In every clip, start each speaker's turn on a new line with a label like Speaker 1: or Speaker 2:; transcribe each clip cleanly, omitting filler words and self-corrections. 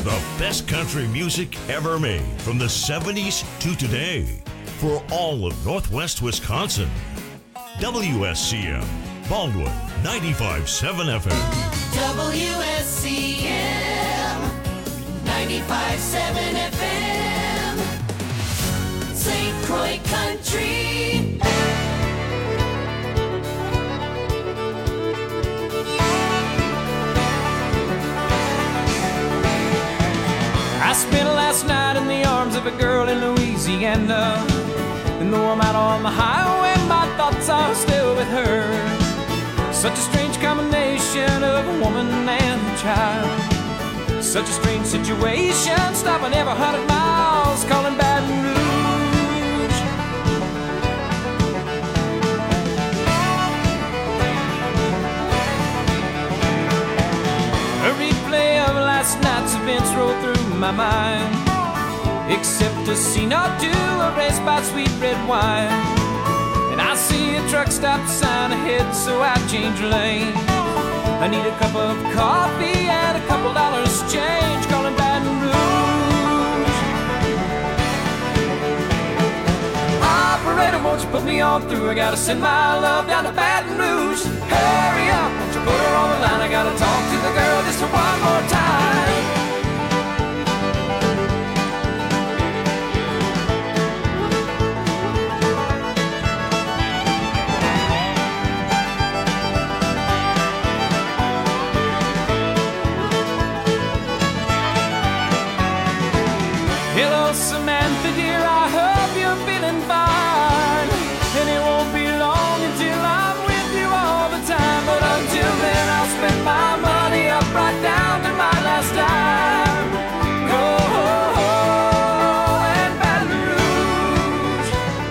Speaker 1: The best country music ever made from the 70s to today for all of Northwest Wisconsin. WSCM, Baldwin, 95.7 FM.
Speaker 2: WSCM, 95.7 FM. St. Croix Country.
Speaker 3: I spent last night in the arms of a girl in Louisiana. And though I'm out on the highway, my thoughts are still with her. Such a strange combination of a woman and a child. Such a strange situation, stopping every 100 miles, calling Baton Rouge. A replay of last night's events rolled through my mind, except a scene or two erased by sweet red wine. And I see a truck stop sign ahead, so I change lanes. I need a cup of coffee and a couple dollars change, calling Baton Rouge. Operator, won't you put me on through? I gotta send my love down to Baton Rouge. Hurry up, won't you put her on the line? I gotta talk to the girl just one more time. Hello, Samantha, dear, I hope you're feeling fine. And it won't be long until I'm with you all the time. But until then, I'll spend my money up right down to my last dime. Oh, and Baton Rouge.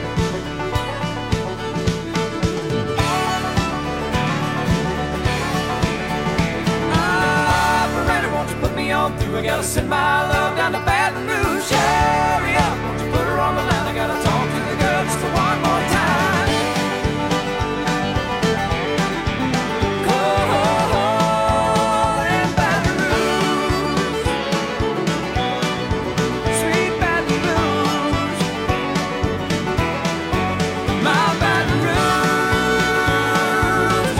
Speaker 3: Operator, won't you put me on through? I gotta send my love down to Baton Rouge. Hurry up, won't you put her on the line? I gotta talk to the girl just one more time. Oh, and Baton Rouge, sweet Baton Rouge, my Baton Rouge,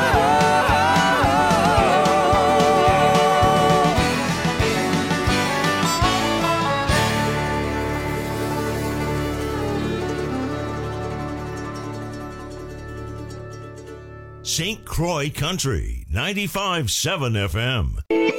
Speaker 1: St. Croix Country, 95.7 FM.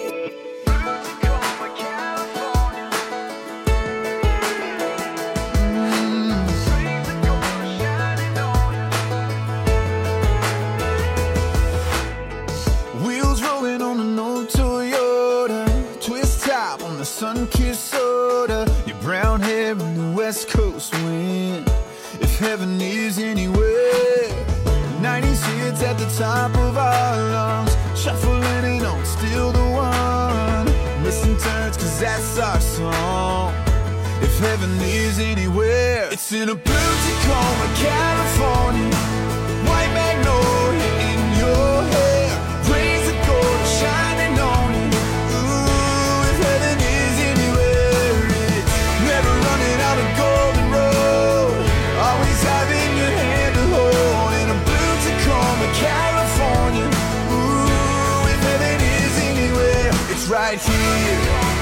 Speaker 4: Wheels rolling on an old Toyota, twist top on the sun-kissed soda, your brown hair in the West Coast wind. If heaven is anywhere, 90s hits at the top of our lungs, shuffling and on, still the one. Missing turns, cause that's our song. If heaven is anywhere, it's in a blue Tacoma, California. White magnolia in your hair, rays of gold shining on you. Ooh, if heaven is anywhere, it's never running out of golden road, always having your hand to hold. In a blue Tacoma, California. Ooh, if heaven is anywhere, it's right here.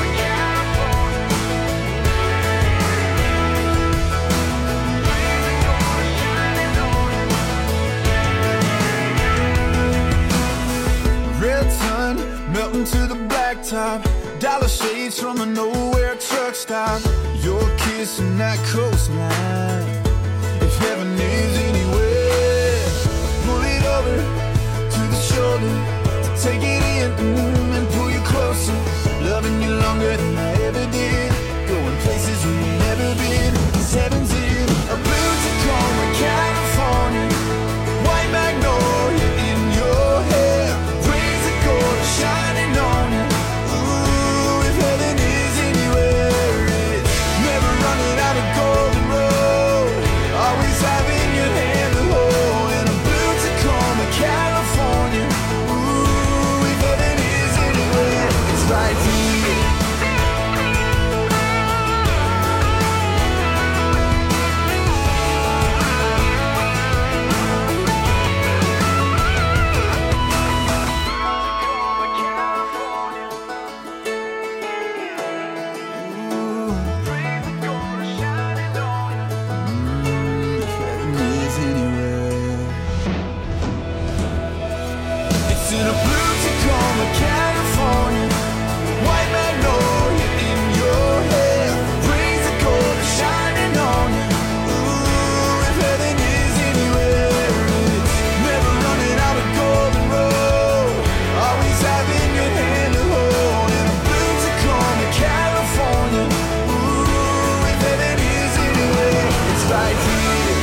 Speaker 4: Red sun melting to the blacktop, dollar shades from a nowhere truck stop. Your kiss and that coastline. If heaven is anywhere, pull it over to the shoulder, take it in and pull you closer. Loving you longer than I ever did, going places we've never been. This heaven's in a blue Tacoma, California. White magnolia in your hair, rays of gold shining on you. Ooh, if heaven is anywhere, it's never running out of golden road, Blue Tacoma, California, white magnolia in your hair, brings the gold shining on you. Ooh, if heaven is anywhere, it's never running out of golden road, always having your hand to hold. In Blue Tacoma, California, ooh, if heaven is anywhere, it's right here.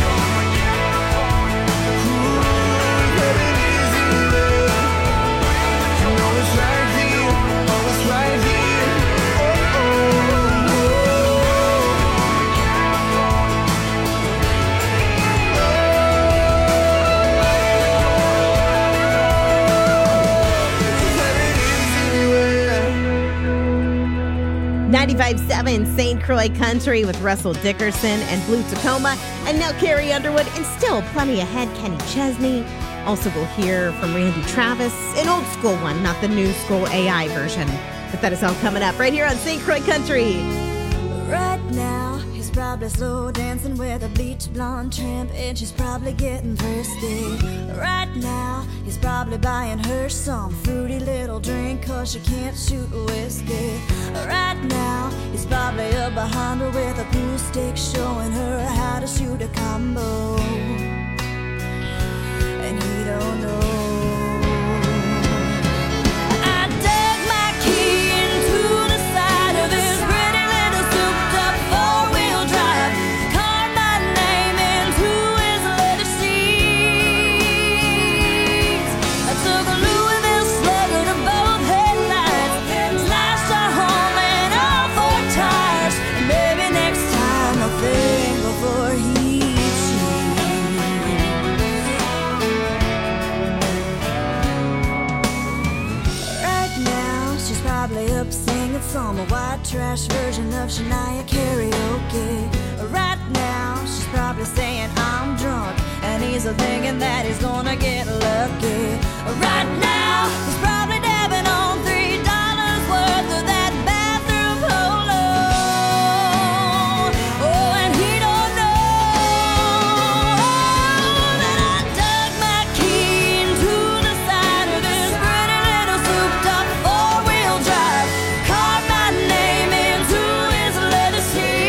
Speaker 5: St. Croix Country with Russell Dickerson and Blue Tacoma, and now Carrie Underwood, and still plenty ahead, Kenny Chesney. Also, we'll hear from Randy Travis, an old school one, not the new school AI version. But that is all coming up right here on St. Croix Country.
Speaker 6: Right now, he's probably slow dancing with a bleach blonde tramp, and she's probably getting thirsty. Right now, he's probably buying her some fruity little drink, cause she can't shoot whiskey. Right now, he's probably up behind her with a pool stick, showing her how to shoot a combo. And he don't know. I dug my key into the side of his pretty little souped-up four-wheel drive, carved my name into his leather seats. I took a Louisville Slugger to both headlights, slashed a home and all four tires. Maybe next time I'll think before he up singing some white trash version of Shania karaoke. Right now, she's probably saying I'm drunk, and he's thinking that he's gonna get lucky. Right now, he's probably dabbing on $3 worth of that bathroom polo. Oh, and he don't know that I dug my key into the side of this pretty little souped-up four-wheel drive, carved my name into his leather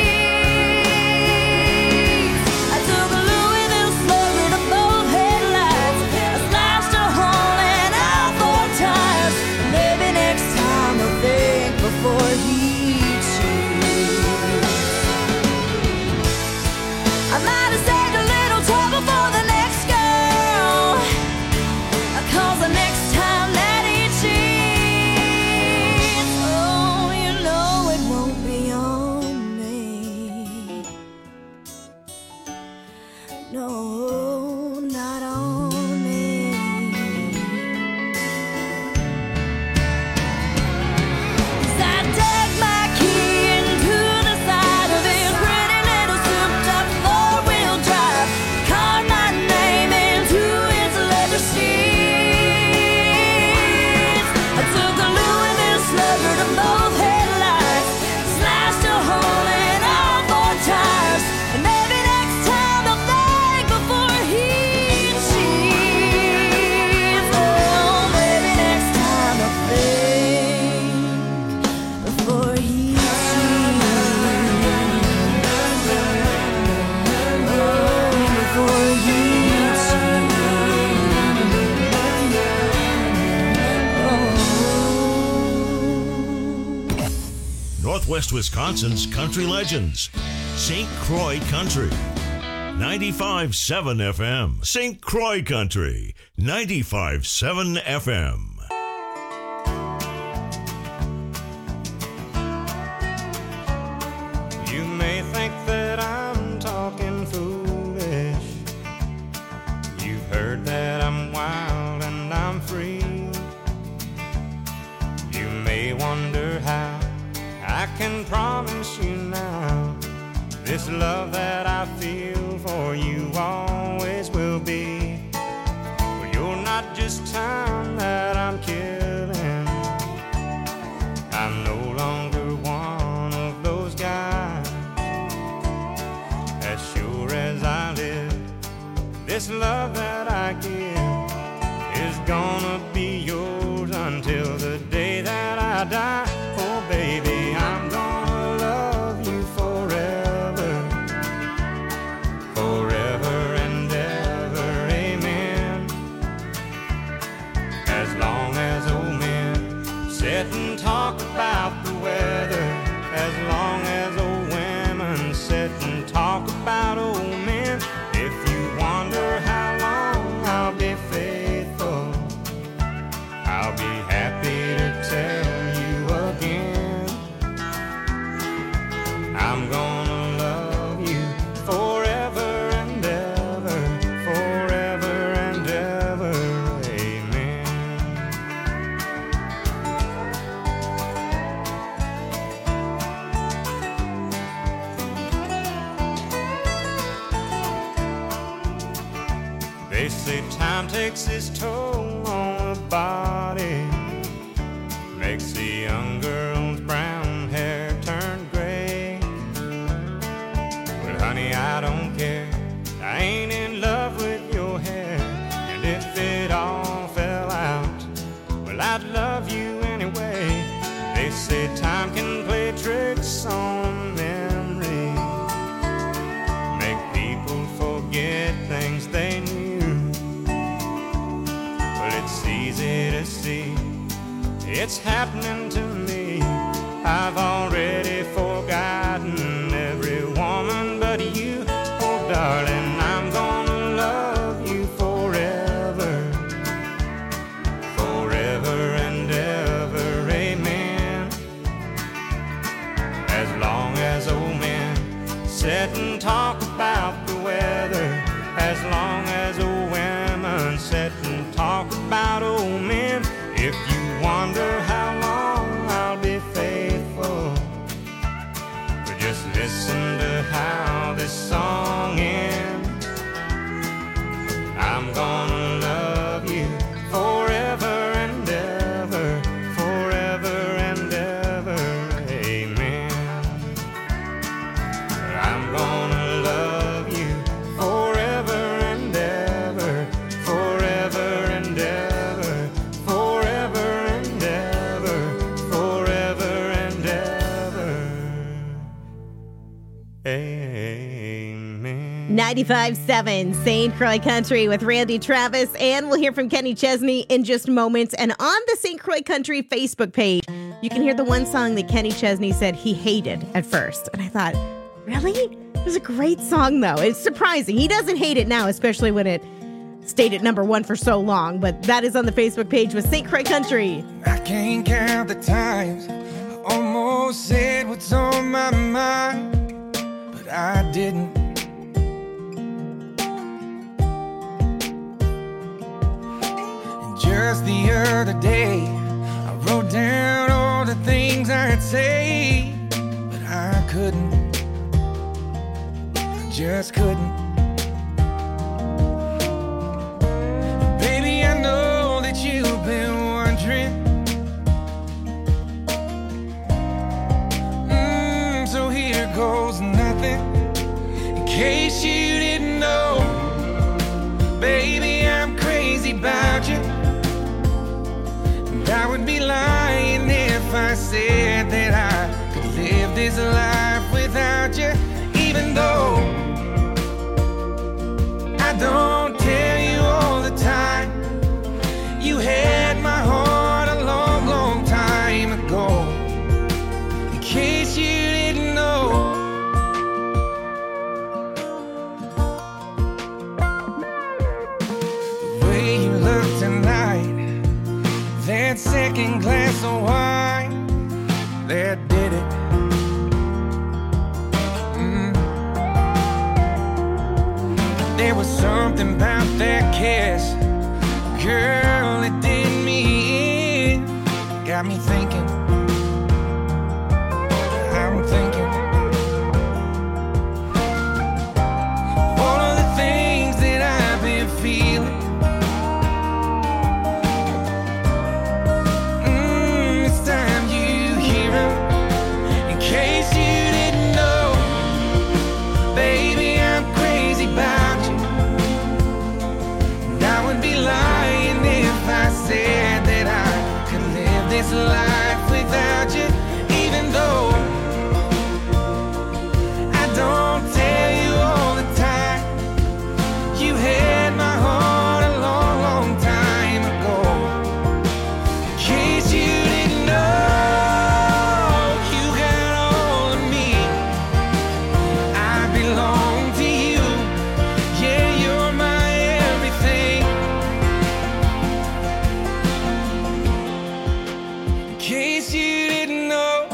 Speaker 6: seats. I took a Louisville Slugger to both headlights, I slashed a hole in all four tires. Maybe next time I'll think before he cheats. I might have saved a little trouble for the next girl, cause the next time that he cheats, oh, you know it won't be on me. No, not on me. 'Cause I dug my key into the side of his pretty little souped-up four-wheel drive, carved my name into his leather seats. I took a Louisville Slugger to both headlights, slashed a hole in all four tires. And maybe next time I'll think before he cheats. Oh, maybe next time I'll think before he cheats. Before he cheats.
Speaker 1: Northwest Wisconsin's country legends. St. Croix Country. 95.7 FM. St. Croix Country. 95.7 FM.
Speaker 3: You may think that I'm talking foolish. You've heard that I'm wild and I'm free. You may wonder how I can promise you now this love that I feel for you always will be. Well, you're not just time that I'm killing. I'm no longer one of those guys. As sure as I live, this love that I give is gonna be yours sit and talk about the weather, as long as old women sit and talk about old men. If you wonder how long I'll be faithful, I'll be happy to tell you again. I'm gonna love you forever and ever, forever and ever. Amen. They say time takes its toll on the body, makes the young girl's brown hair turn gray. Well, honey, I don't care. I ain't in love with your hair. And if it all fell out, well, I'd love you anyway. They say time can play tricks on memory, make people forget things they knew. But it's easy to see it's happening to me. I've already forgotten every woman but you. Oh, darling, I'm gonna love you forever, forever and ever. Amen. As long as old men sit and talk about the weather, as long as old women sit and talk about old men. If you wonder how long I'll be faithful, but just listen to how this song ends. I'm gonna love you forever and ever, forever and ever. Amen. I'm gonna love you forever and ever, forever and ever, forever and ever, forever and ever. Amen.
Speaker 5: 95.7 St. Croix Country with Randy Travis, and we'll hear from Kenny Chesney in just moments. And on the St. Croix Country Facebook page, you can hear the one song that Kenny Chesney said he hated at first. And I thought, really? It was a great song, though. It's surprising. He doesn't hate it now, especially when it stayed at number one for so long. But that is on the Facebook page with St. Croix Country.
Speaker 7: I can't count the times I almost said what's on my mind, but I didn't. And just the other day, I wrote down all the things I'd say, but I couldn't. I just couldn't. Baby, I know that you've been wondering. So here goes nothing. In case you didn't know, baby, I'm crazy about you. And I would be lying if I said that I could live this life without you. Even though I don't tell you all the time, you had my heart a long, long time ago. In case you didn't know, the way you look tonight, that second glass of wine, that did it. There was something about that kiss, girl, it did me in. Got me thinking, I'm thinking all of the things that I've been feeling. It's time you hear 'em. In case you didn't know, baby, I'm crazy about you. And I would be lying if I said that I could live this life without you. Even though I don't tell you all the time, you had my heart a long, long time ago. In case you didn't know. case you didn't know,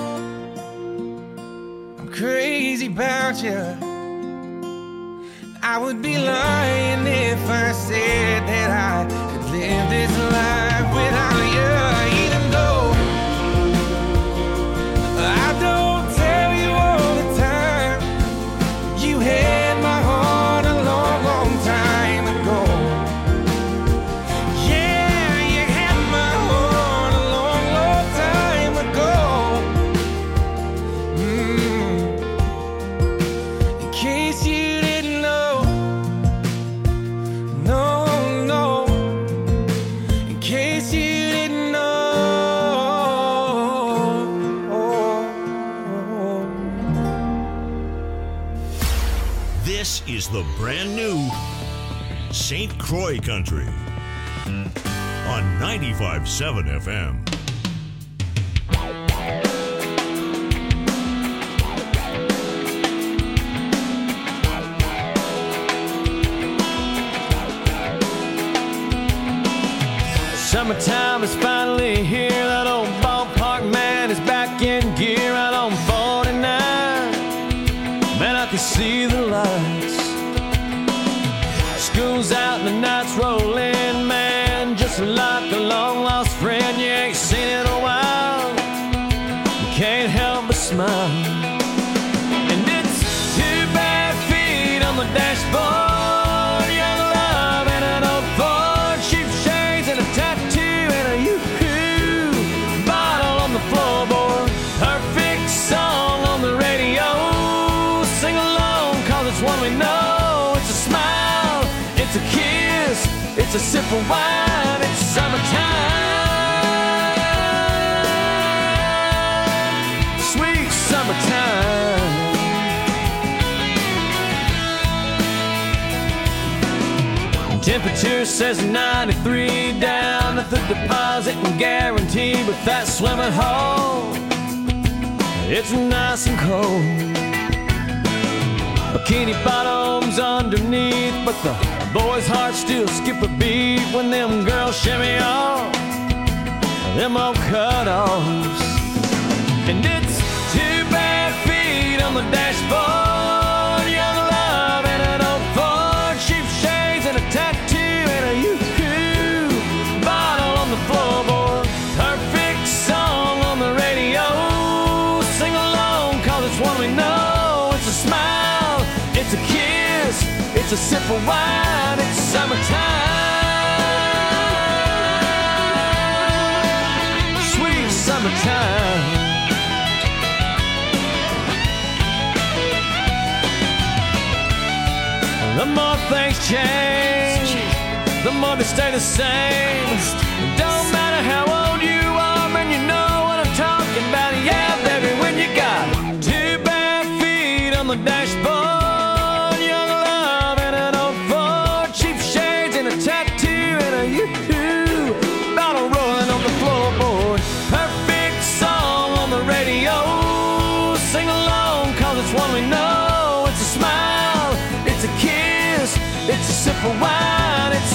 Speaker 7: I'm crazy about you. I would be lying if I said that I could live this life without you. Even though I don't tell you all the time, you had my heart a long, long time ago. Yeah, you had my heart a long, long time ago. In case you didn't know, no, no. In case you didn't know.
Speaker 1: This is the brand new St. Croix Country on 95.7 FM.
Speaker 3: Summertime is finally here. That old ballpark man is back in gear out on 49. Man, I can see the lights. School's out and the night's rolling, man. Just like a long lost friend you ain't seen in a while. You can't help but smile. And it's 2 bare feet on the dashboard, young love and an old Ford, cheap shades and a tattoo and a yoo-hoo bottle on the floorboard. Perfect song on the radio. Sing along, cause it's one we know. It's a smile, it's a kiss, it's a sip of wine. It's summertime, sweet summertime. Temperature says 93 down at the deposit and guarantee, but that swimming hole, it's nice and cold. Bikini bottoms underneath, but the boys' hearts still skip a beat when them girls shimmy off them old cut-offs. And it's 2 bare feet on the dashboard, young love and an old Ford, cheap shades and a tattoo and a yoo-hoo bottle on the floorboard. Perfect song on the radio. Sing along, cause it's one we know. It's a smile, it's a kiss, it's a sip of wine. It's summertime, sweet summertime. The more things change, the more they stay the same. Don't matter how old you are, man, you know what I'm talking about. Yeah, baby, when you got 2 bare feet on the dashboard, young love and an old Ford, cheap shades and a tattoo and a yoo-hoo bottle rolling on the floorboard. Perfect song on the radio. Sing along, cause it's one we know. It's a smile, it's a kiss, it's a sip of wine. It's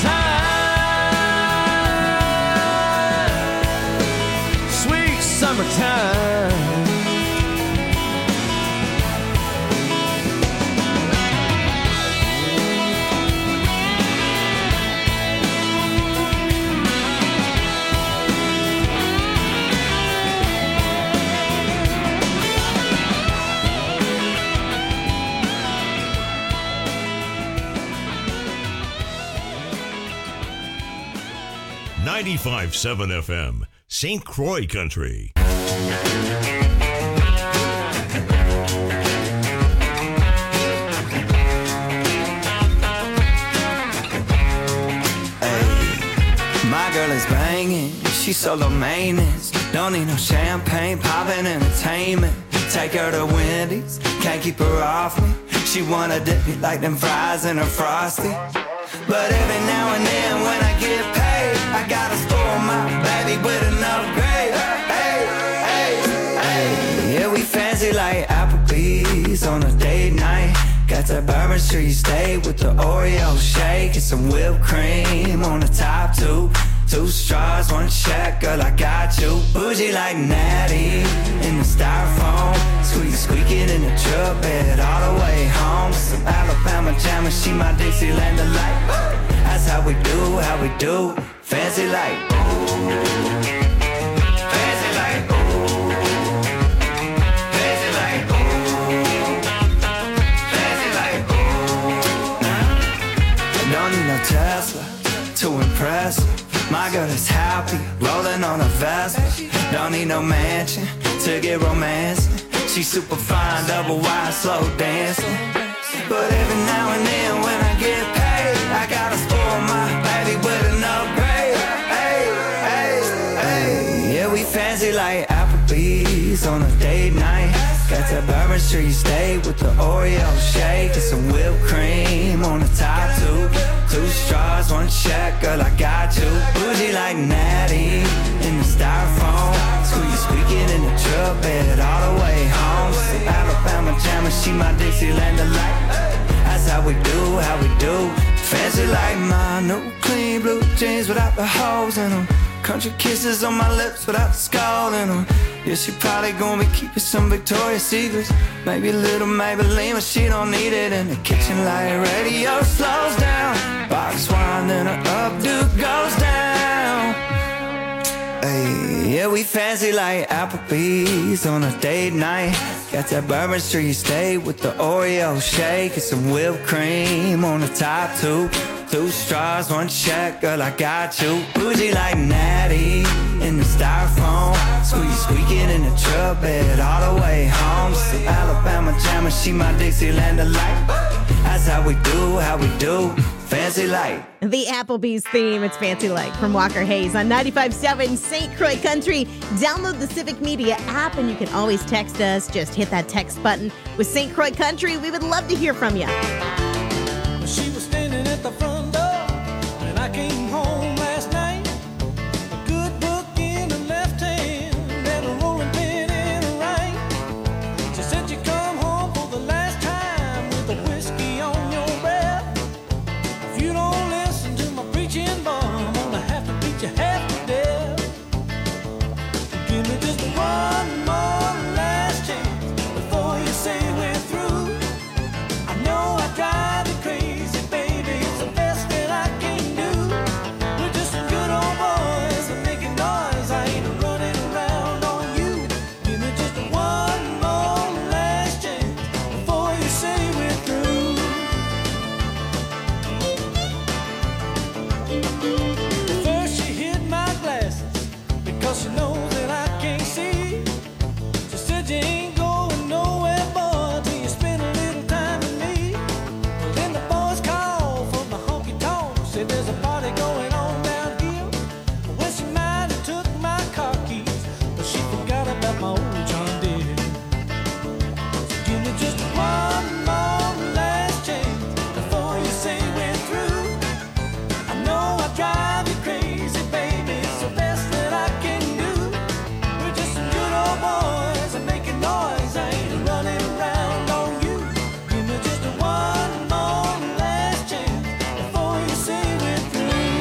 Speaker 3: summertime, sweet summertime.
Speaker 1: .7 FM, St. Croix Country.
Speaker 8: My girl is banging, she's solo maintenance. Don't need no champagne, poppin' entertainment. Take her to Wendy's, can't keep her off me. She wanna dip me like them fries in her Frosty. But every now and then when I get paid, I gotta spoil my baby with an upgrade. Hey, hey, hey. Yeah, we fancy like Applebee's on a date night. Got that Bourbon Street steak with the Oreo shake and some whipped cream on the top two. 2 straws, 1 check, girl, I got you. bougie like Natty in the styrofoam. Squeaking in the truck bed all the way home. Some Alabama jammer, she my Dixieland delight. That's how we do, fancy like. Fancy like. Fancy like. Fancy like. Don't need no Tesla to impress her. My girl is happy, rolling on a Vespa. Don't need no mansion to get romancing. She's super fine, double wide, slow dancing. But every now and then when I get paid, I gotta spoil my baby with an upgrade. Hey, hey, hey. Yeah, we fancy like Applebee's on a date night. Got that Bourbon Street steak with the Oreo shake and some whipped cream on the top two. 2 straws, 1 check, girl, I got you. Bougie like Natty in the styrofoam. Squeaking in the truck bed all the way home. Some Alabama jammer, she my Dixieland delight. That's how we do, fancy like my new clean blue jeans without the holes in them. Country kisses on my lips without the skull in them. Yeah, she probably gonna be keeping some Victoria's Secrets. Maybe a little Maybelline, but she don't need it. In the kitchen light radio slows down. Box wine, then her updo goes down. Hey, yeah, we fancy like Applebee's on a date night. Got that Bourbon Street steak with the Oreo shake and some whipped cream on the top two. 2 straws, 1 check, girl, I got you. Bougie like Natty in the styrofoam. Squeaking in the truck bed all the way home. Some Alabama jammer, she my Dixieland delight. That's how we do, fancy like.
Speaker 5: The Applebee's theme, it's Fancy Like from Walker Hayes on 95.7 St. Croix Country. Download the Civic Media app and you can always text us. Just hit that text button with St. Croix Country. We would love to hear from you.
Speaker 3: She was standing at the front door when I came home last night. A good book in her left hand and a rolling pin in her right. She said you come home for the last time with a whiskey on your breath. If you don't listen to my preaching, boy, I'm gonna have to beat you half to death. Give me just one more last chance before you say we're through. I know I drive you crazy, baby, it's the best that I can do. We're just some good old boys and making noise. I ain't running around on you. Give me just one more last chance before you say we're through. First she hid my glasses because she knows that I can't see. She said you ain't going nowhere, boy, till you spend a little time with me. Then the boys called from the honky-tonk, said there's a party going on down here. Well, she might have took my car keys, but she forgot about my old John Deere. So give me just one more last chance before you say we're through. I know I drive you crazy, baby, it's the best that I can do. We're just some good old boys and making noise. I ain't running around on you. Give me just one more last chance before you say we're through.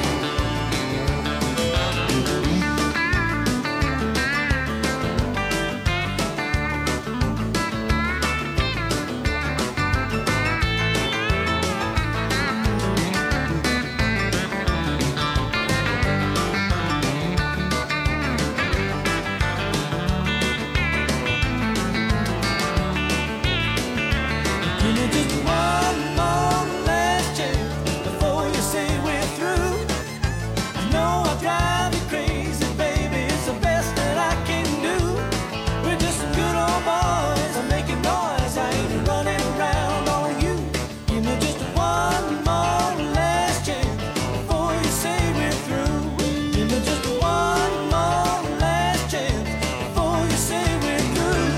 Speaker 3: Give me just one more last chance before you say we're through. I know I drive you crazy, baby, it's the best that I can do. We're just some good old boys, I'm making noise. I ain't running around on you. Give me just one more last chance before you say we're through. Give me just one more last chance before you say we're through.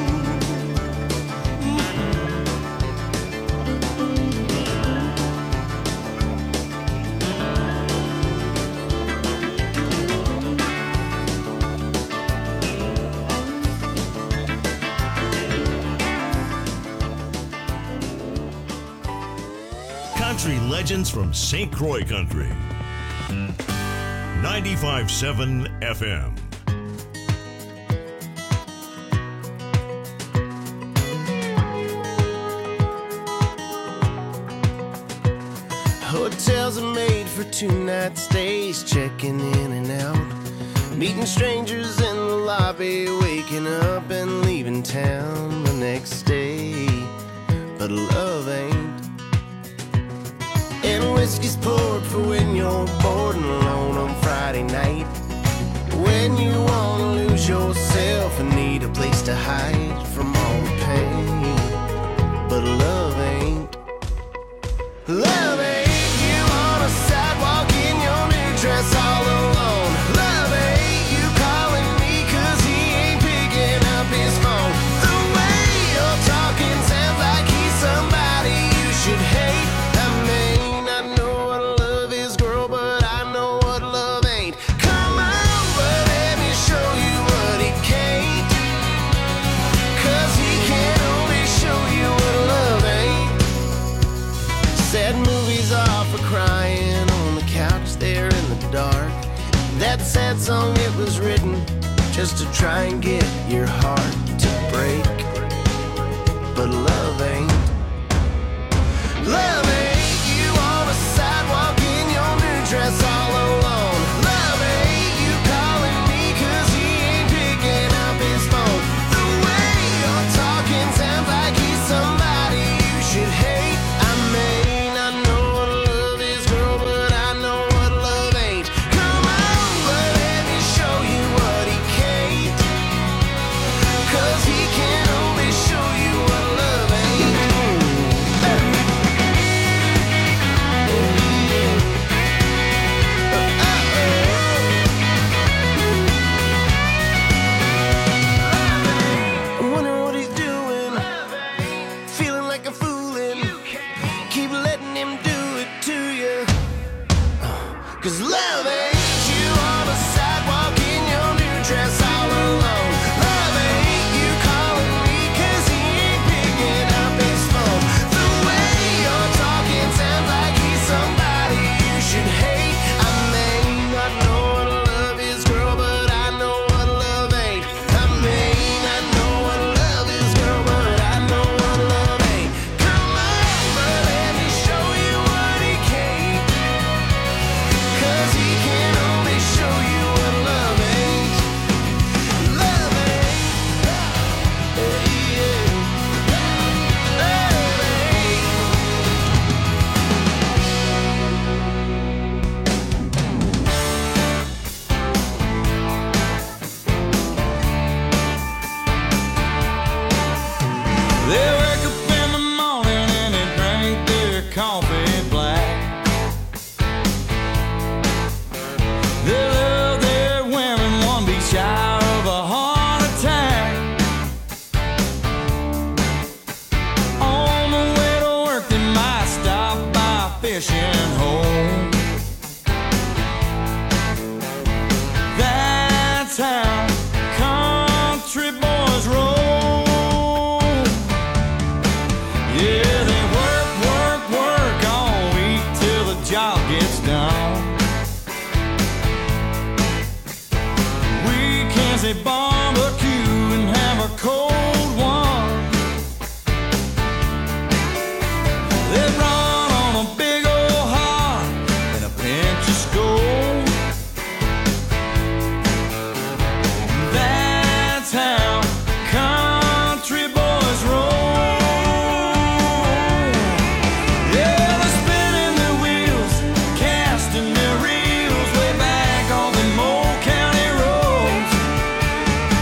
Speaker 1: Country legends from St. Croix Country. 95.7 FM.
Speaker 9: wasn't made for 2-night stays, checking in and out, meeting strangers in the lobby, waking up and leaving town the next day. But love ain't. And whiskey's poured for when you're bored and alone on Friday night, when you wanna lose yourself and need a place to hide from all the pain. But love ain't. Love ain't you on a sidewalk in your new dress all alone. Love ain't you calling me 'cause he ain't picking up his phone. The way you're talking sounds like he's somebody you should hate. I mean, I know what love is, girl, but I know what love ain't. Come on, but let me show you what he can't, 'cause he can only show you what love ain't. Sad movies are for crying on the couch there in the dark. That sad song, it was written just to try and get your heart to break. But love ain't. Love ain't you on a sidewalk in your new dress all alone. Love ain't you calling me 'cause he ain't picking up his phone. The way you're talking sounds like he's somebody you should hate. I mean, I know what love is, girl, but I know what love ain't. Come on, but let me show you what he can't, 'cause he can only show you what love ain't. I wonder what he's doing, feeling like a foolin'. Keep letting him do it to you, 'cause love ain't you on a sidewalk in your new dress all alone. Love ain't you calling me 'cause he ain't picking up his phone. The way you're talking sounds like he's somebody you should hate. I mean, I know what love is, girl, but I know what love ain't. I mean, I know what love is, girl, but I know what love ain't. Come on, but let me show you what he can't, 'cause he can only show you what love ain't. Love ain't. Yeah. Love ain't.
Speaker 3: They wake up in the morning and they drink their coffee black. They love their women, one be shy of a heart attack. On the way to work they might stop by a fishing hole. That's how country boys roll. Yeah, they work, work, work all week till the job gets done. Weekends they barbecue and have a cold one. They run on a big old heart and a pinch of Skoal. That's how country boys roll. Yeah, they're spinning their wheels, casting their reels way back on the old county roads.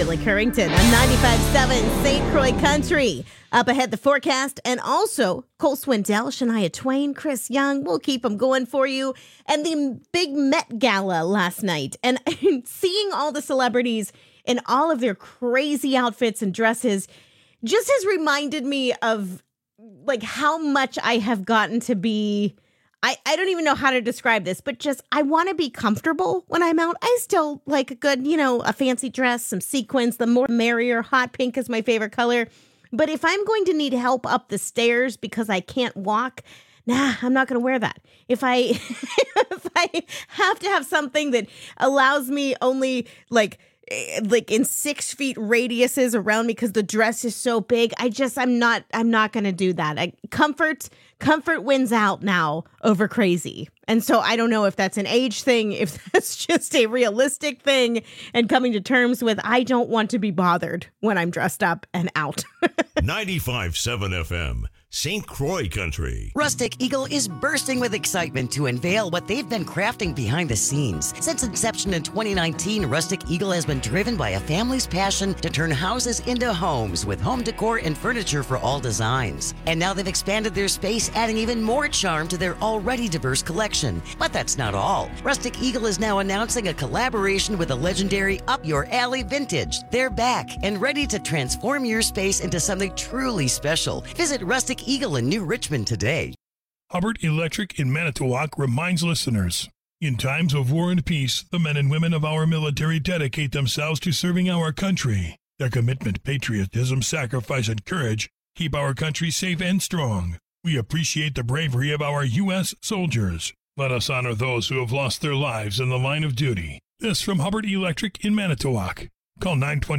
Speaker 5: Billy Currington on 95.7 St. Croix Country. Up ahead, the forecast, and also Cole Swindell, Shania Twain, Chris Young. We'll keep them going for you. And the big Met Gala last night. And seeing all the celebrities in all of their crazy outfits and dresses just has reminded me of like how much I have gotten to be. I don't even know how to describe this, but just I want to be comfortable when I'm out. I still like a good, a fancy dress, some sequins, the more merrier. Hot pink is my favorite color. But if I'm going to need help up the stairs because I can't walk, I'm not going to wear that. If I have to have something that allows me only like in 6 feet radiuses around me because the dress is so big, I'm not going to do that. Comfort wins out now over crazy. And so I don't know if that's an age thing, if that's just a realistic thing, and coming to terms with I don't want to be bothered when I'm dressed up and out.
Speaker 1: 95.7 FM, St. Croix Country.
Speaker 10: Rustic Eagle is bursting with excitement to unveil what they've been crafting behind the scenes. Since inception in 2019, Rustic Eagle has been driven by a family's passion to turn houses into homes with home decor and furniture for all designs. And now they've expanded their space, adding even more charm to their already diverse collection. But that's not all. Rustic Eagle is now announcing a collaboration with the legendary Up Your Alley Vintage. They're back and ready to transform your space into something truly special. Visit Rustic Eagle in New Richmond today.
Speaker 11: Hubbard Electric in Manitowoc reminds listeners, in times of war and peace, the men and women of our military dedicate themselves to serving our country. Their commitment, patriotism, sacrifice, and courage keep our country safe and strong. We appreciate the bravery of our U.S. soldiers. Let us honor those who have lost their lives in the line of duty. This from Hubbard Electric in Manitowoc. Call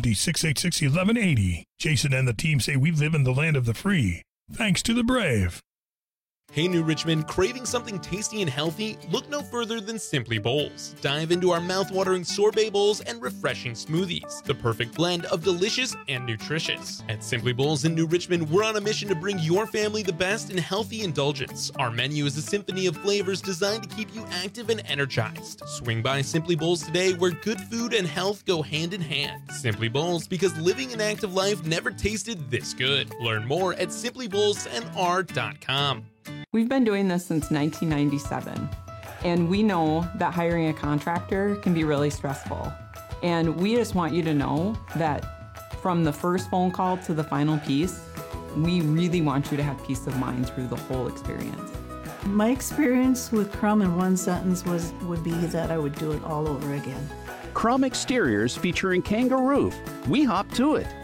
Speaker 11: 920-686-1180. Jason and the team say we live in the land of the free. Thanks to the brave.
Speaker 12: Hey New Richmond, craving something tasty and healthy? Look no further than Simply Bowls. Dive into our mouth-watering sorbet bowls and refreshing smoothies, the perfect blend of delicious and nutritious. At Simply Bowls in New Richmond, we're on a mission to bring your family the best in healthy indulgence. Our menu is a symphony of flavors designed to keep you active and energized. Swing by Simply Bowls today, where good food and health go hand in hand. Simply Bowls, because living an active life never tasted this good. Learn more at simplybowlsnr.com.
Speaker 13: We've been doing this since 1997, and we know that hiring a contractor can be really stressful. And we just want you to know that from the first phone call to the final piece, we really want you to have peace of mind through the whole experience.
Speaker 14: My experience with Crum in one sentence would be that I would do it all over again.
Speaker 15: Crum Exteriors featuring Kangaroo. We hop to it.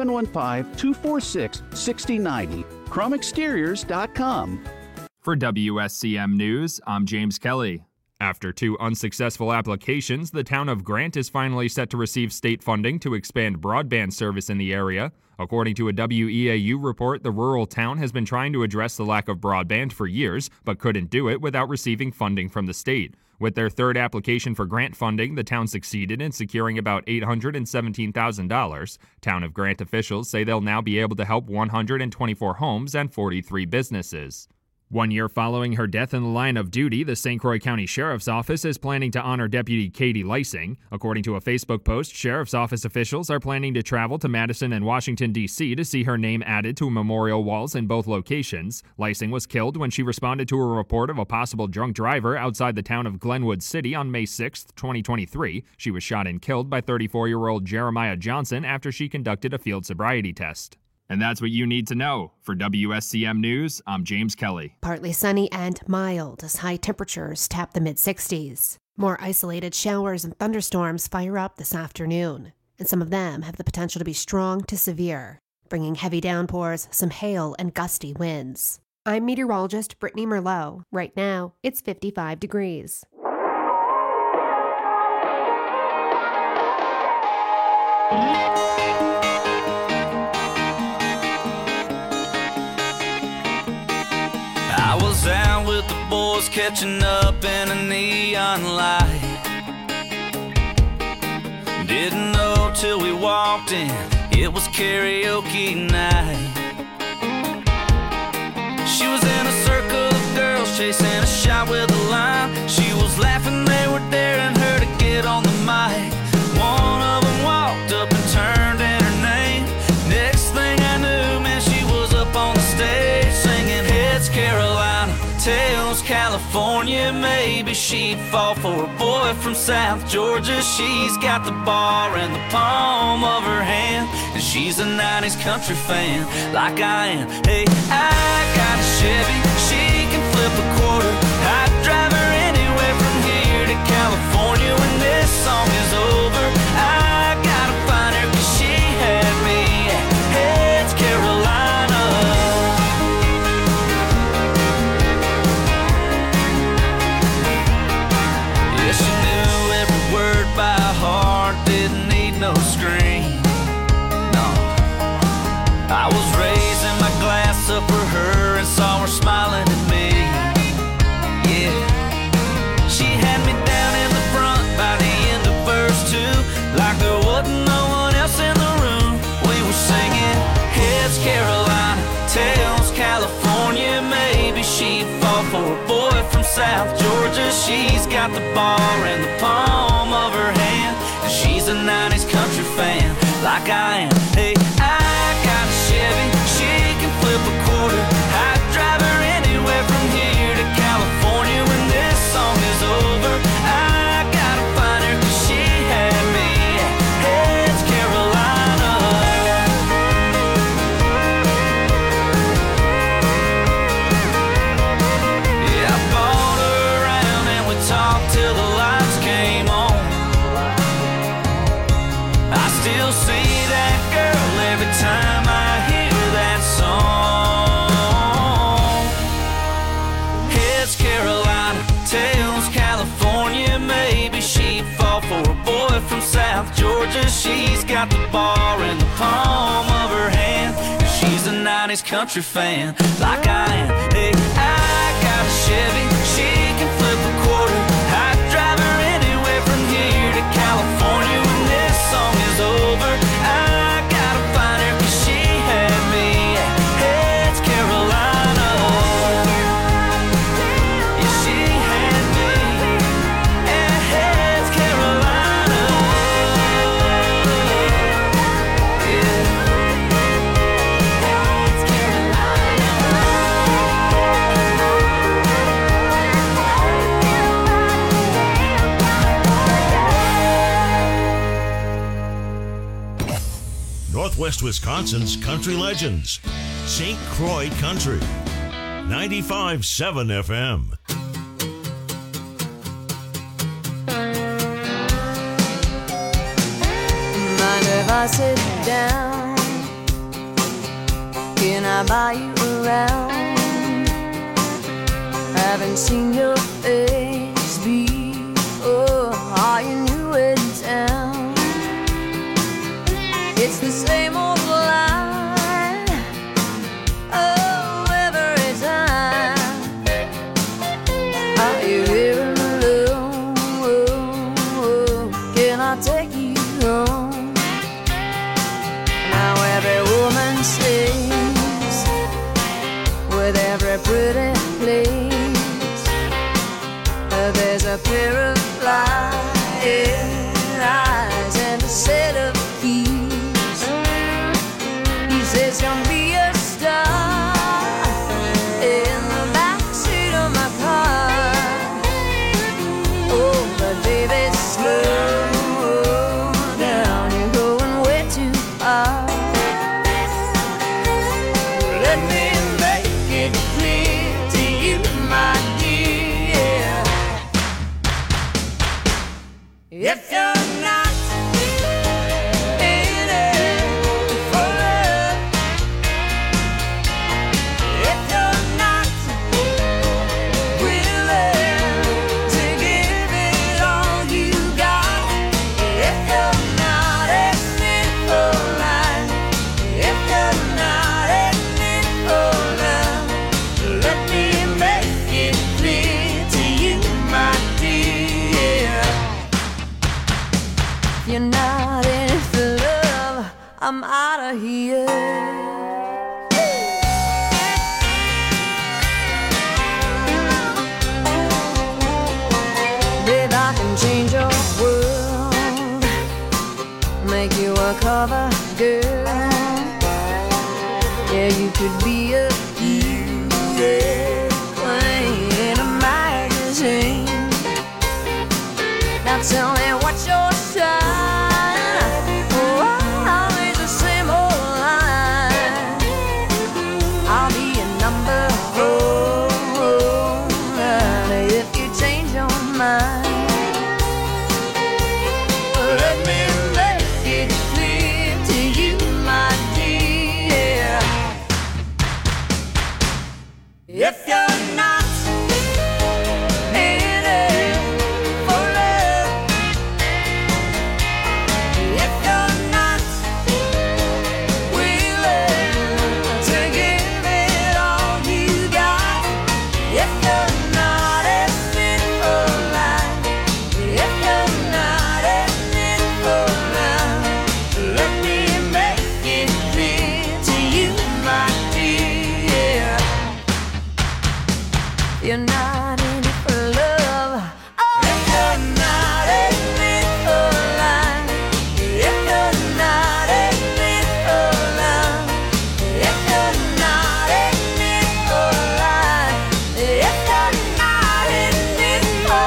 Speaker 15: 715-246-6090. CrumExteriors.com.
Speaker 16: For WSCM News, I'm James Kelly. After 2 unsuccessful applications, the town of Grant is finally set to receive state funding to expand broadband service in the area. According to a WEAU report, the rural town has been trying to address the lack of broadband for years, but couldn't do it without receiving funding from the state. With their 3rd application for grant funding, the town succeeded in securing about $817,000. Town of Grant officials say they'll now be able to help 124 homes and 43 businesses. 1 year following her death in the line of duty, the St. Croix County Sheriff's Office is planning to honor Deputy Katie Lysing. According to a Facebook post, Sheriff's Office officials are planning to travel to Madison and Washington, D.C. to see her name added to memorial walls in both locations. Lysing was killed when she responded to a report of a possible drunk driver outside the town of Glenwood City on May 6, 2023. She was shot and killed by 34-year-old Jeremiah Johnson after she conducted a field sobriety test. And that's what you need to know. For WSCM News, I'm James Kelly.
Speaker 17: Partly sunny and mild as high temperatures tap the mid-60s. More isolated showers and thunderstorms fire up this afternoon, and some of them have the potential to be strong to severe, bringing heavy downpours, some hail, and gusty winds. I'm meteorologist Brittany Merlot. Right now, it's 55 degrees.
Speaker 8: I was out with the boys catching up in a neon light. Didn't know till we walked in, it was karaoke night. She was in a circle of girls chasing a shot with a line. She was laughing, they were daring her to get on the mic. One of them walked up and turned
Speaker 18: maybe she'd fall for a boy from South Georgia. She's got the bar in the palm of her hand, and she's a 90s country fan like I am. Hey, I got a Chevy, she can flip a quarter. I'd drive her anywhere from here to California. When this song is over, I gotta find her, 'cause she had me at Heads, Carolina. Yeah, she knew every word by heart, didn't need no screen. No, I was raising my glass up for her and saw her smiling at me. Yeah, she had me down in the front by the end of verse 2, like there wasn't no one else in the room. We were singing Heads, Carolina, Tails, California. Maybe she'd fall for a boy from South Georgia. She's got the bar in the palm of her hand, and she's a 90s country fan like I am. Hey, I got a Chevy, she can flip a quarter. I'd drive her anywhere from here to California. When this song is over, I gotta find her, 'cause she had me at Heads, Carolina. Yeah, I bought her around and we talked till the lights came on. I still see that girl every time I hear that song. Heads, Carolina, Tails, California. Maybe she'd fall for a boy from South Georgia. She's got the bar in the palm of her hand, and she's a 90s country fan like I am. Hey, I got a Chevy, she can flip a quarter. I'd drive her anywhere from here to California. When this song is over, I gotta find her, 'cause she had me at Heads, Carolina. Yeah, she had me at Heads, Carolina. Yeah. Heads,
Speaker 1: Northwest Wisconsin's country legends. St. Croix Country. 95.7 FM.
Speaker 6: Mind if I sit down? Can I buy you around? Haven't seen your face before. Are you new in town? It's the same old line. Oh, every time. Are you here alone? Can I take you home? Now every woman sings with every pretty place. There's a pair of flying eyes and a set of keys. He says you'll be a star in the backseat of my car. Oh, but baby, slow down, you're going way too far. Let me make it clear to you, my dear. If you're not in it for love, if you're not willing to give it all you got, if you're not in it for life, if you're not in it for love, let me make it clear to you, my dear. If you're not in it for love, I'm out of here. Babe, I can change your world, make you a cover girl. Yeah, you could be a beauty queen in a magazine. tell me what's your sign? Oh, always the same old line. I'll be your number 4 if you change your mind. Let me make it clear to you, my dear. If you're not in it for love, if you're not willing to give it all you got, if you're not in it for life, if you're not in it for love, let me make it clear to you, my dear. You're not in it for love. Oh, if you're not in it for life, if you're not in it for love, if you're not in it for life, if you're not in it for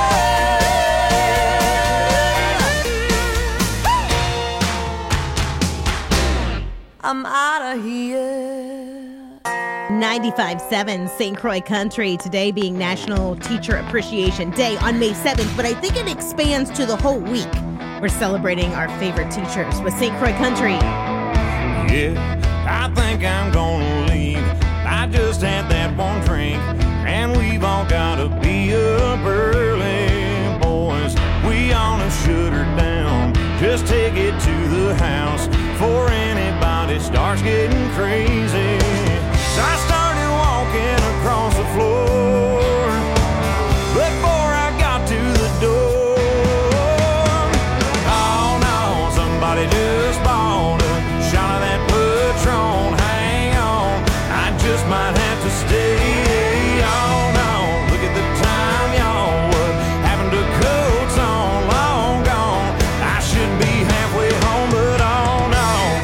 Speaker 6: love, I'm out of here.
Speaker 5: 95.7 St. Croix Country, today being National Teacher Appreciation Day on May 7th, but I think it expands to the whole week. We're celebrating our favorite teachers with St. Croix Country.
Speaker 7: Yeah, I think I'm gonna leave. I just had that one drink, and we've all gotta be up early, boys. We ought to shut her down. Just take it to the house before anybody starts getting crazy. So I started walking across the floor before I got to the door. Oh no, somebody just bought a shot of that Patron. Hang on, I just might have to stay. Oh no, look at the time, y'all. What happened to coats on? Long gone. I should be halfway home, but oh no.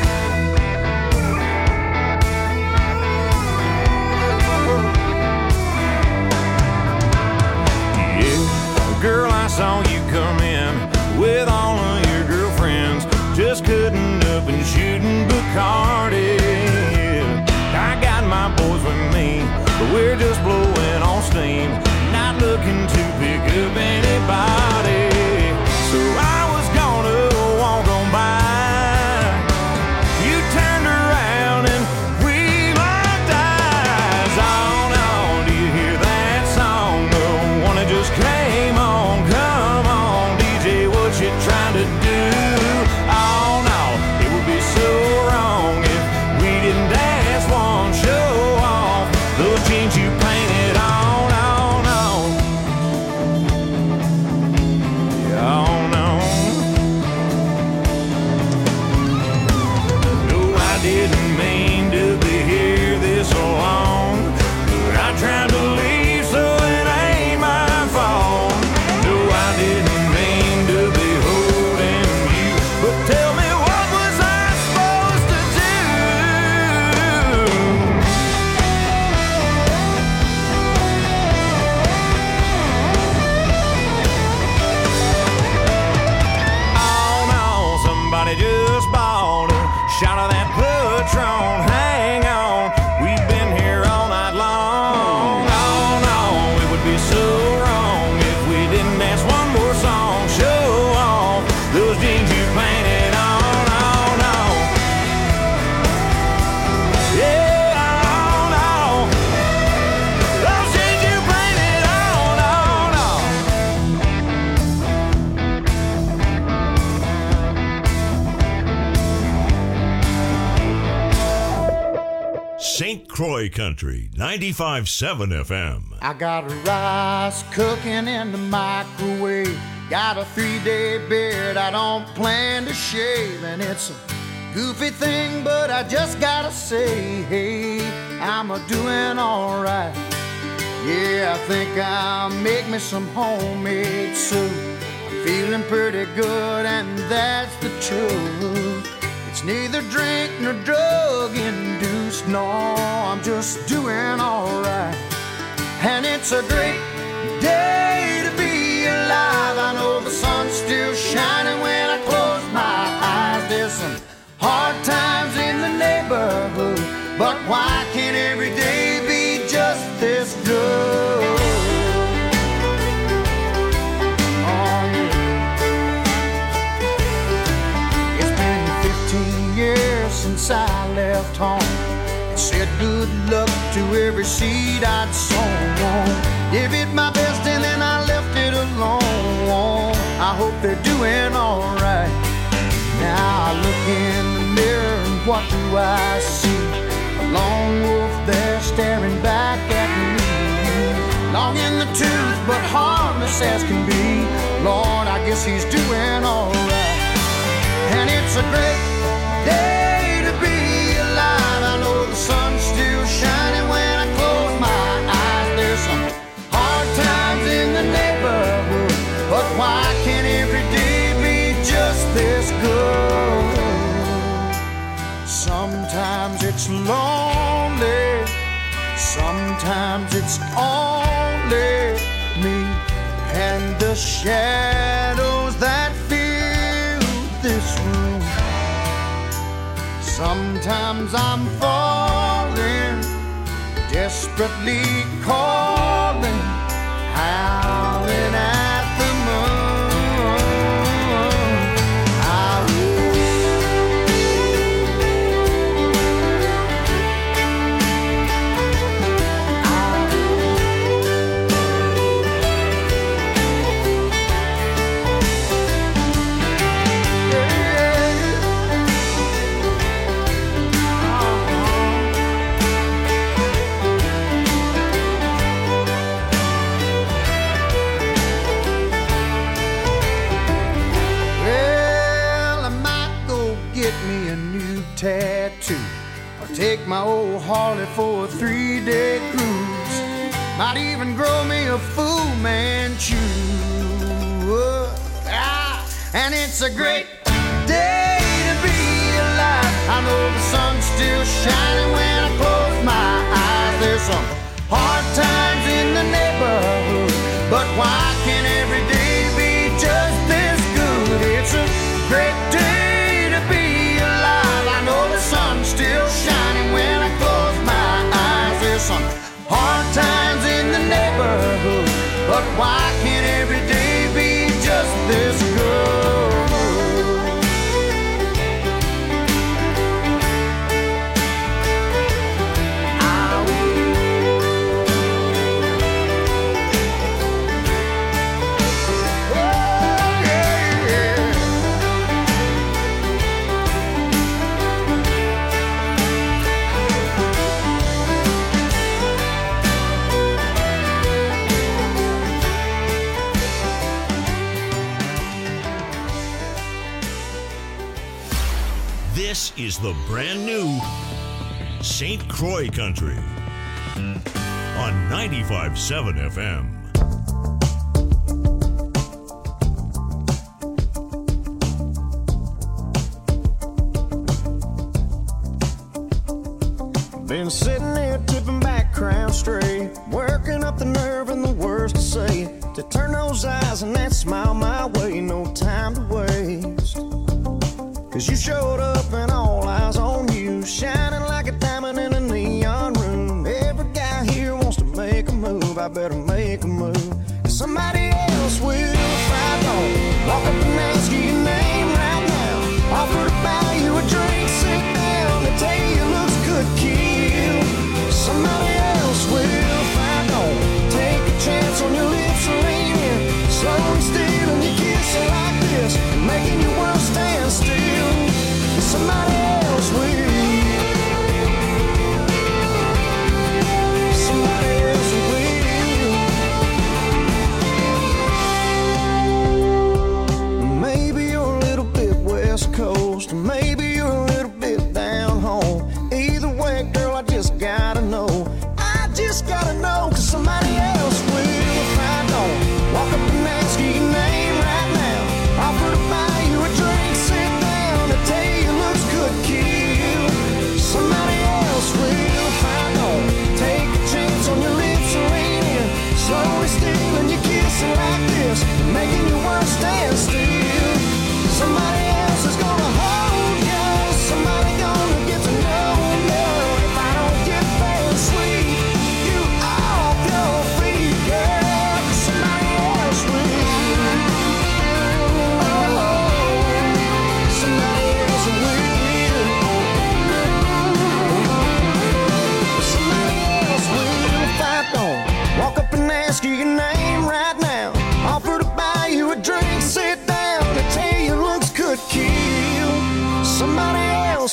Speaker 7: Girl, I saw you come in with all of your girlfriends, just cutting up and shooting Bacardi. I got my boys with me, but we're just blowing on steam, not looking to pick up anybody. So I was gonna walk on by. You turned around and we locked eyes. Oh no, do you hear that song? The one that just came on. Come on, DJ, what you trying to do? Oh no, it would be so wrong if we didn't dance one, show off those jeans you painted on. Oh no, oh no. No, I didn't mean to be here this long, but I tried to leave, so it ain't my fault. No, I didn't mean to be holding you, but tell me, what was I supposed to do? Oh no, somebody just bought a shot of that Patron. Hang on, we've been here all night long. Oh no, it would be so wrong if we didn't dance one more song. Show off those jeans you painted on. Oh no, yeah, oh no, those jeans you painted on. Oh no.
Speaker 1: St. Croix Country, 95.7 FM.
Speaker 19: I got rice cooking in the microwave. Got a 3-day beard I don't plan to shave. And it's a goofy thing, but I just gotta say, hey, I'm a-doing alright. Yeah, I think I'll make me some homemade soup. I'm feeling pretty good, and that's the truth. It's neither drink nor drug induced. No, I'm just doing alright. And it's a great day to be alive. I know the sun good luck to every seed I'd sown. Gave it my best and then I left it alone. I hope they're doing alright. Now I look in the mirror and what do I see? A lone wolf there staring back at me. Long in the tooth but harmless as can be. Lord, I guess he's doing alright. And it's a great day to be alive. I know the sun's still shining when I close my eyes. There's some hard times in the neighborhood, but why can't every day be just this good? Sometimes it's lonely, sometimes it's only me and the shadows that fill this room. Sometimes I'm falling, desperately calling, howling at the moon. Tattoo, or take my old Harley for a 3-day cruise. Might even grow me a Fu Manchu. And it's a great day to be alive. I know the sun's still shining when I close my eyes. There's some hard times in the neighborhood, but why can't every day be just this good? It's a great day to be alive. I know the sun's still shining when I close my eyes. There's some hard times in the neighborhood, but why can't every day be just this good?
Speaker 1: This is the brand new St. Croix Country on 95.7 FM.
Speaker 9: Been sitting there tipping back, crown straight, working up the nerve and the words to say, to turn those eyes and that smile my way, no time to waste. Cause you showed up and all eyes on you, shining like a diamond in a neon room. Every guy here wants to make a move, I better make a move. Cause somebody else will if I don't walk up and ask you your name right now. Offer to buy you a drink, sit down, they tell you it looks good, kill. Somebody else will if I don't take a chance on your lips, leaning, slowly stealing your kiss like this, making your world stand still. Somebody else will. Somebody else will.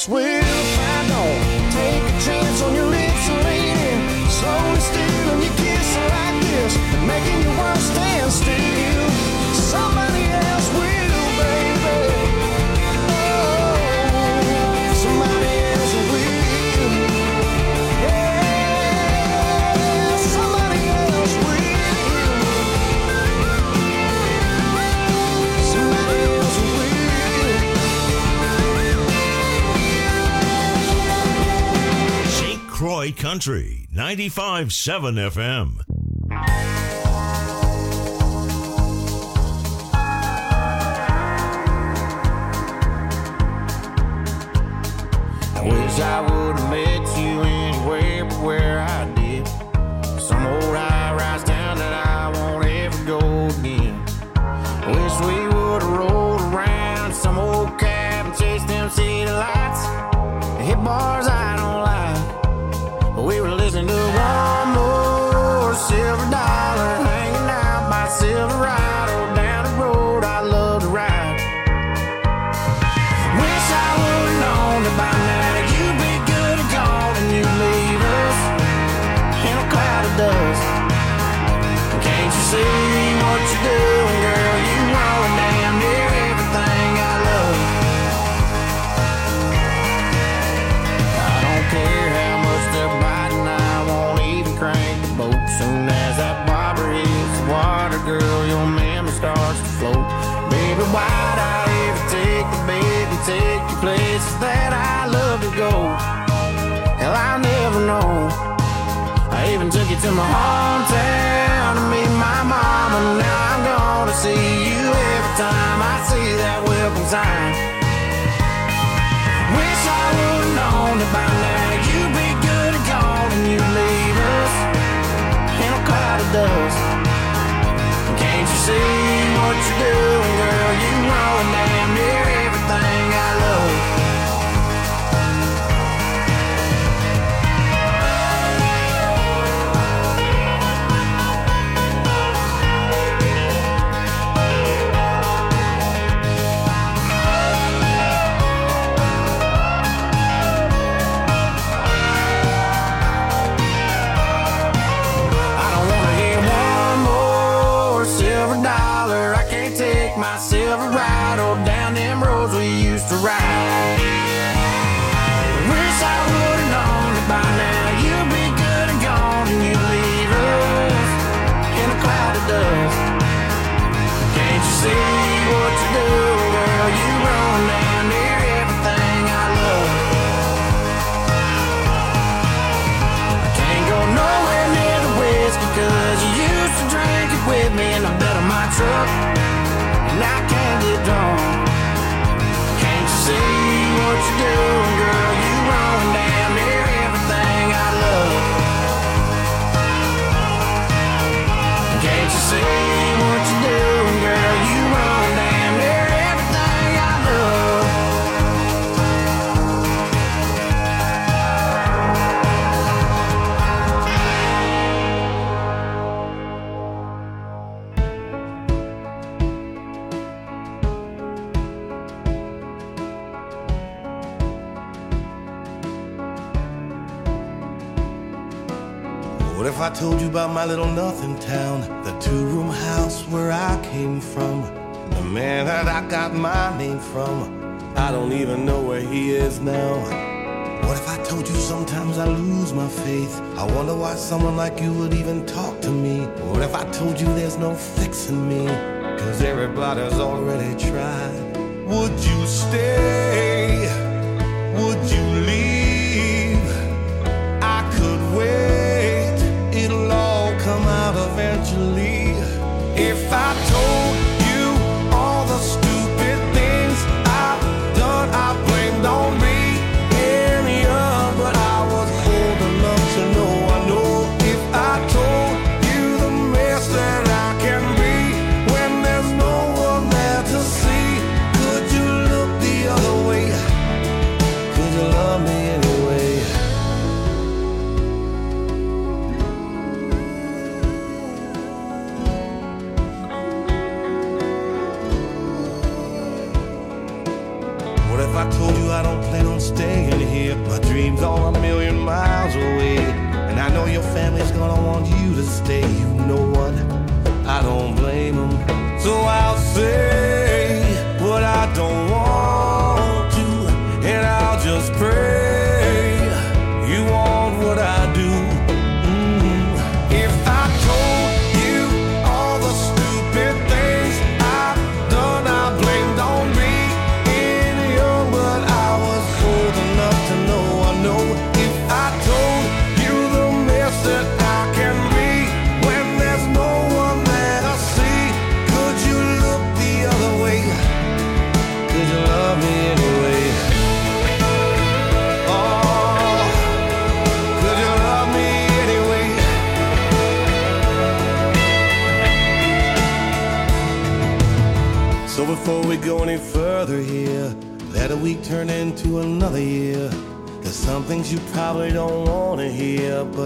Speaker 19: swear if I don't take a chance on your lips, lady, slowly stealing your kiss like this, and making your world stand still. Somebody else will, baby. Oh, somebody else will. Yeah, somebody else will. Somebody else will.
Speaker 1: St. Croix Country, 95.7 FM.
Speaker 9: I wish I would have met you anywhere but where I did. Some old high-rise town that I won't ever go again. I wish we would have rolled around some old cab and chased them city lights. Hit bars I don't like, but we were listening to one more Silver Dollar, hanging out by Silverado down the road I love to ride. Wish I would have known that by now you'd be good and gone and you'd leave us in a cloud of dust. Can't you see what you're doing, girl? You ruin damn near everything I love. I don't care how much they're biting, I won't even crank the boat. Soon as that bobber hits the water, girl, your memory starts to float. Baby, why'd I ever take the bait and take you places that I love to go? Hell, I'll never know. I even took you to my hometown to meet my mama. Now I'm gonna see you every time I see that welcome sign. Wish I would've known that by now you'd be good and gone and you'd leave us in a cloud of dust. Can't you see what you're doing, girl? You ruin damn near everything I love. My Silverado down them roads we used to ride. Wish I would've known that by now you'd be good and gone and you'd leave us in a cloud of dust. Can't you see what you're doing, girl? You run down near everything I love. I can't go nowhere near the whiskey 'cause you used to drink it with me in the bed of my truck. And I can't get drunk. Can't you see what you're doing, girl? You run down near everything I love. Can't you see what you're doing, girl? You run down near everything I love. What if I told you about my little nothing town, the two-room house where I came from, the man that I got my name from? I don't even know where he is now. What if I told you sometimes I lose my faith? I wonder why someone like you would even talk to me. What if I told you there's no fixing me, 'cause everybody's already tried? Would you stay? Would you leave? I could wait, it'll all come out eventually. If I told you all the stupid things I've done, I blamed on me and young, but I was old enough to know. I know if I told you the mess that I can be when there's no one there to see, could you look the other way What if I told you I don't plan on staying here? My dreams are a million miles away, and I know your family's gonna want you to stay. You know what? I don't blame them. So I'll say what I don't want to, and I'll just pray you want what I do. If I told you all the stupid things I've done, I blamed on me. In young, but I was old enough to know. I know if I told you the mess that I can be when there's no one there to see, could you look the other way? Could you love me anyway? Oh, could you love me anyway? So before we go any further here, let a week turn into another year. There's some things you probably don't want to hear, but